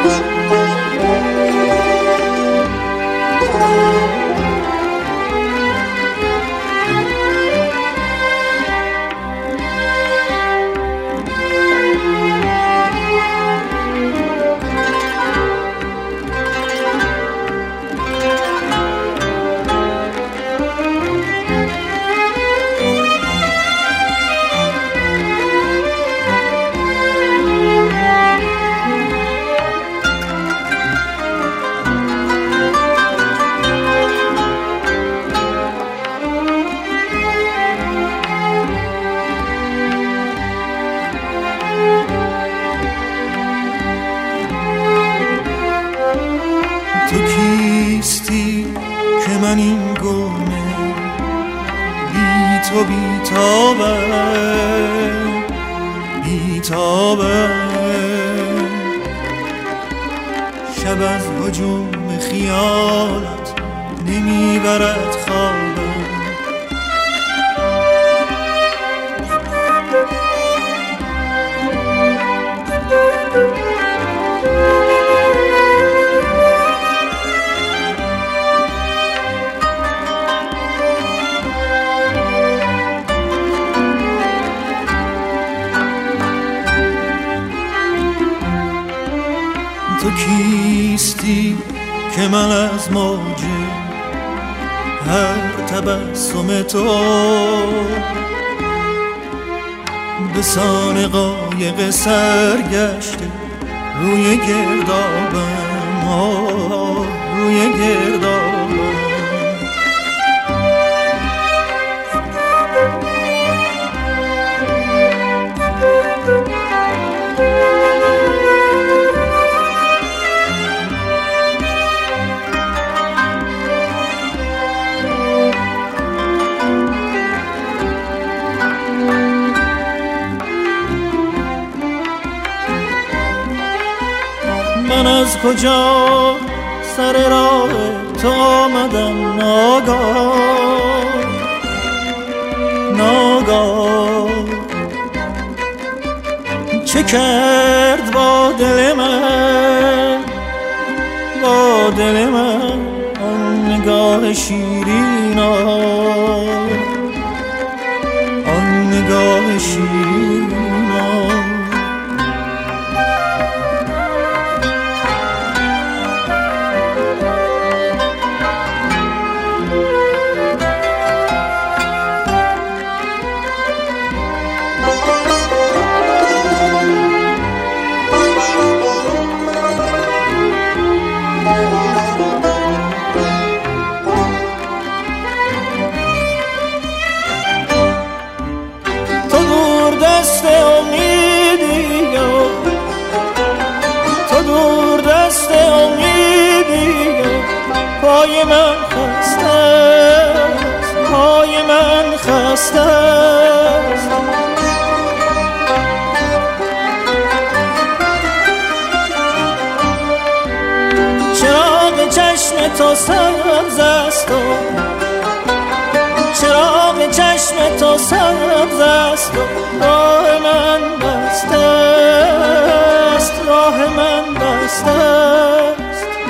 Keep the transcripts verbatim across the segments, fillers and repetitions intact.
تو کیستی که من این گونه بی تو بی تابم بی تابم شب از هجوم خیالت نمیبرد خوابم تو کیستی که من از موج هر تبسم تو به سان قایق سرگشته روی گردابم آه روی گردابم من از کجا سر راه تو آمدم ناگاه ناگاه چه کرد با دل من با دل من آن نگاه شیرین آن نگاه شیرین دست امیدی تو دور دست امیدی پای من خسته است پای من خسته است چراغ چشم تو سبز است و چراغ چشم تو سبز است و راه من بسته است راه من بسته است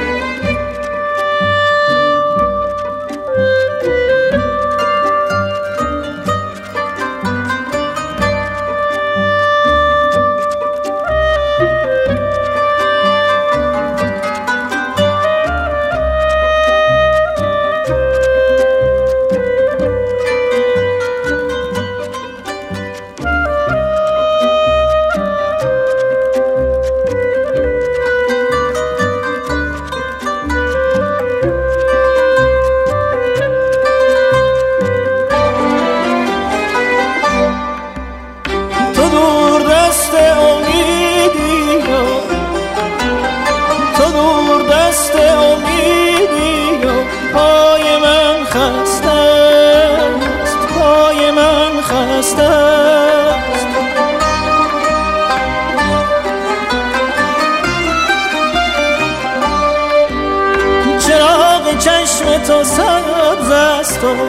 چراغ چشم تو سبز است و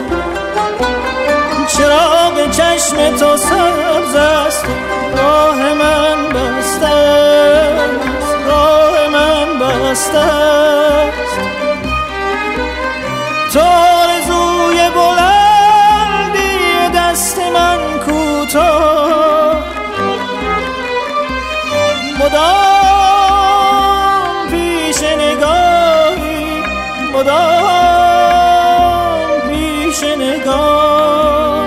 چراغ چشم تو سبز است و راه من بسته است راه من دست است، تو آرزوی بلندی دست من کوتاه، مدام پیش نگاهی، مدام پیش نگاه.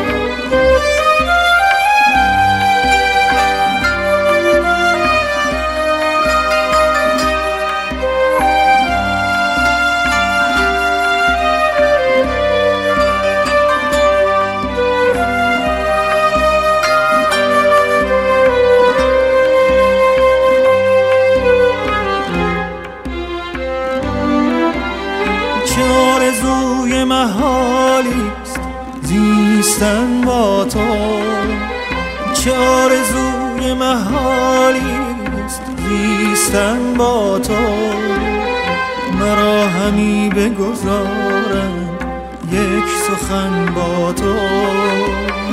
آرزوی محالیست زیستن با تو، چه آرزوی محالیست زیستن با تو، مرا همی بگذارم یک سخن با تو.